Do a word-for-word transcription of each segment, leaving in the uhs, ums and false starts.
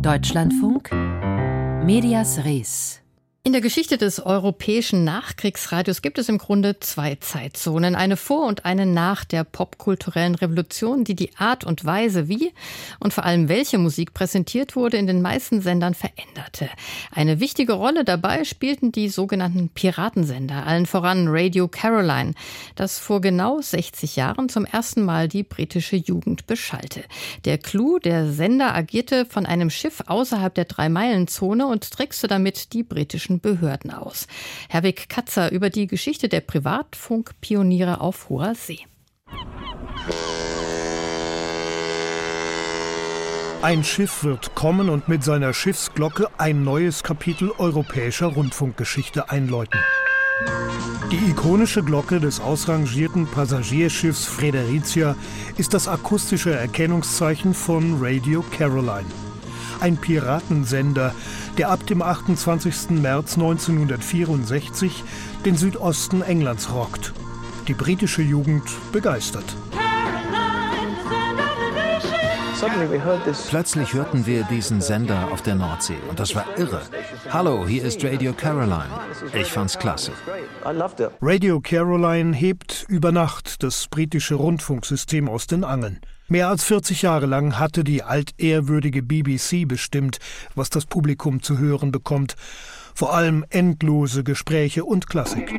Deutschlandfunk Medias Res. In der Geschichte des europäischen Nachkriegsradios gibt es im Grunde zwei Zeitzonen, eine vor und eine nach der popkulturellen Revolution, die die Art und Weise, wie und vor allem welche Musik präsentiert wurde, in den meisten Sendern veränderte. Eine wichtige Rolle dabei spielten die sogenannten Piratensender, allen voran Radio Caroline, das vor genau sechzig Jahren zum ersten Mal die britische Jugend beschallte. Der Clou, der Sender agierte von einem Schiff außerhalb der Drei-Meilen-Zone und trickste damit die britischen Behörden aus. Herwig Katzer über die Geschichte der Privatfunkpioniere auf hoher See. Ein Schiff wird kommen und mit seiner Schiffsglocke ein neues Kapitel europäischer Rundfunkgeschichte einläuten. Die ikonische Glocke des ausrangierten Passagierschiffs Fredericia ist das akustische Erkennungszeichen von Radio Caroline. Ein Piratensender, der ab dem achtundzwanzigsten März neunzehnhundertvierundsechzig den Südosten Englands rockt. Die britische Jugend begeistert. Plötzlich hörten wir diesen Sender auf der Nordsee und das war irre. Hallo, hier ist Radio Caroline. Ich fand's klasse. Radio Caroline hebt über Nacht das britische Rundfunksystem aus den Angeln. Mehr als vierzig Jahre lang hatte die altehrwürdige B B C bestimmt, was das Publikum zu hören bekommt. Vor allem endlose Gespräche und Klassik.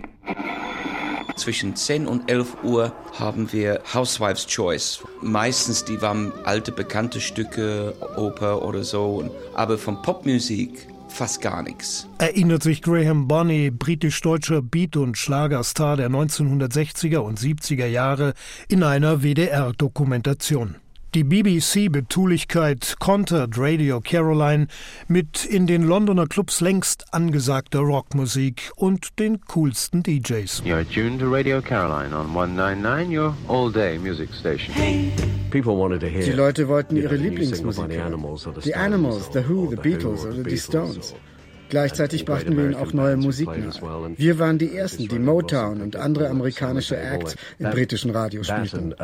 Zwischen zehn und elf Uhr haben wir Housewives' Choice. Meistens die waren alte, bekannte Stücke, Oper oder so. Aber von Popmusik fast gar nichts. Erinnert sich Graham Bonney, britisch-deutscher Beat- und Schlagerstar der neunzehnhundertsechziger und siebziger Jahre, in einer W D R-Dokumentation. Die B B C-Betulichkeit kontert Radio Caroline mit in den Londoner Clubs längst angesagter Rockmusik und den coolsten D Js. You're tuned to Radio Caroline on one ninety-nine, your all-day music station. Die Leute wollten ihre Lieblingsmusik hören. Die Animals, The Who, The Beatles oder die Stones. Gleichzeitig brachten wir ihnen auch neue Musik nahe. Wir waren die Ersten, die Motown und andere amerikanische Acts im britischen Radio spielten.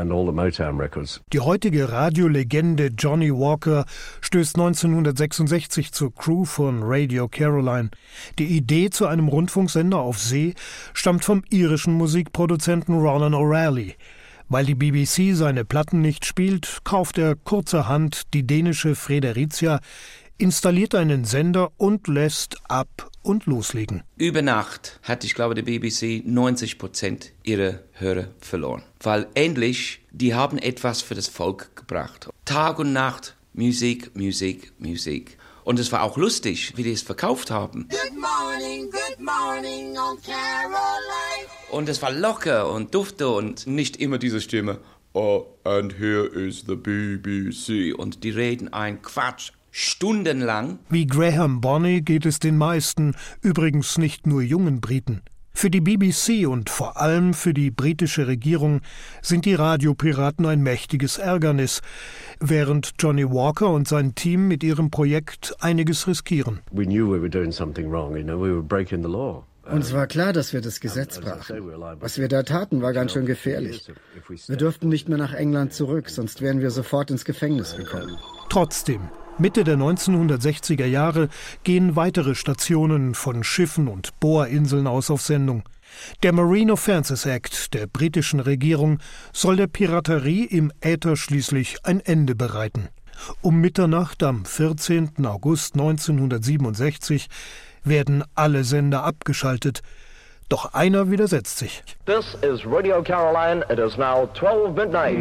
Die heutige Radiolegende Johnny Walker stößt neunzehnhundertsechsundsechzig zur Crew von Radio Caroline. Die Idee zu einem Rundfunksender auf See stammt vom irischen Musikproduzenten Ronan O'Reilly. Weil die B B C seine Platten nicht spielt, kauft er kurzerhand die dänische Fredericia, installiert einen Sender und lässt ab und loslegen. Über Nacht hat, ich glaube, die B B C neunzig Prozent ihrer Hörer verloren. Weil endlich, die haben etwas für das Volk gebracht. Tag und Nacht, Musik, Musik, Musik. Und es war auch lustig, wie die es verkauft haben. Good morning, good morning on Caroline. Und es war locker und dufte und nicht immer diese Stimme. Oh, and here is the B B C. Und die reden ein Quatsch. Stundenlang. Wie Graham Bonney geht es den meisten, übrigens nicht nur jungen Briten. Für die B B C und vor allem für die britische Regierung sind die Radiopiraten ein mächtiges Ärgernis, während Johnny Walker und sein Team mit ihrem Projekt einiges riskieren. We knew we were doing something wrong, you know, we were breaking the law. Uns war klar, dass wir das Gesetz brachen. Was wir da taten, war ganz schön gefährlich. Wir durften nicht mehr nach England zurück, sonst wären wir sofort ins Gefängnis gekommen. Trotzdem, Mitte der neunzehnhundertsechziger Jahre gehen weitere Stationen von Schiffen und Bohrinseln aus auf Sendung. Der Marine Offences Act der britischen Regierung soll der Piraterie im Äther schließlich ein Ende bereiten. Um Mitternacht am vierzehnten August neunzehnhundertsiebenundsechzig werden alle Sender abgeschaltet. Doch einer widersetzt sich. This is Radio Caroline. It is now twelve midnight.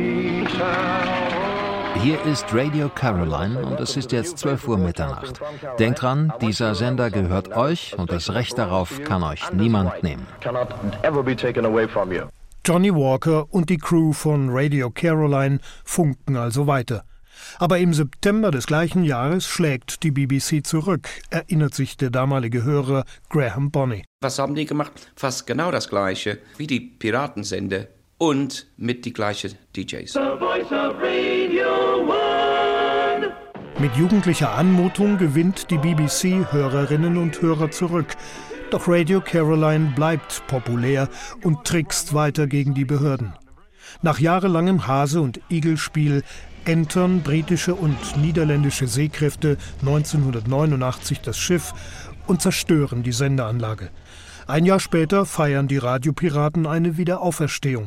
Hier ist Radio Caroline und es ist jetzt zwölf Uhr Mitternacht. Denkt dran, dieser Sender gehört euch und das Recht darauf kann euch niemand nehmen. Johnny Walker und die Crew von Radio Caroline funken also weiter. Aber im September des gleichen Jahres schlägt die B B C zurück, erinnert sich der damalige Hörer Graham Bonney. Was haben die gemacht? Fast genau das Gleiche wie die Piratensender und mit die gleichen D Js. The Voice of Radio One. Mit jugendlicher Anmutung gewinnt die B B C Hörerinnen und Hörer zurück. Doch Radio Caroline bleibt populär und trickst weiter gegen die Behörden. Nach jahrelangem Hase- und Igelspiel entern britische und niederländische Seekräfte neunzehnhundertneunundachtzig das Schiff und zerstören die Sendeanlage. Ein Jahr später feiern die Radiopiraten eine Wiederauferstehung.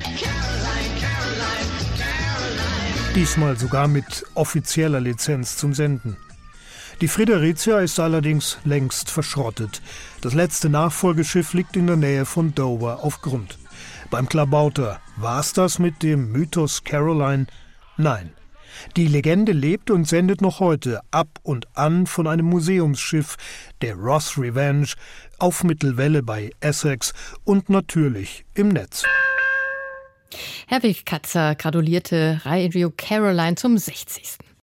Diesmal sogar mit offizieller Lizenz zum Senden. Die Fredericia ist allerdings längst verschrottet. Das letzte Nachfolgeschiff liegt in der Nähe von Dover auf Grund. Beim Klabauter war's das mit dem Mythos Caroline? Nein. Die Legende lebt und sendet noch heute ab und an von einem Museumsschiff, der Ross Revenge, auf Mittelwelle bei Essex und natürlich im Netz. Herwig Katzer gratulierte Radio Caroline zum sechzigsten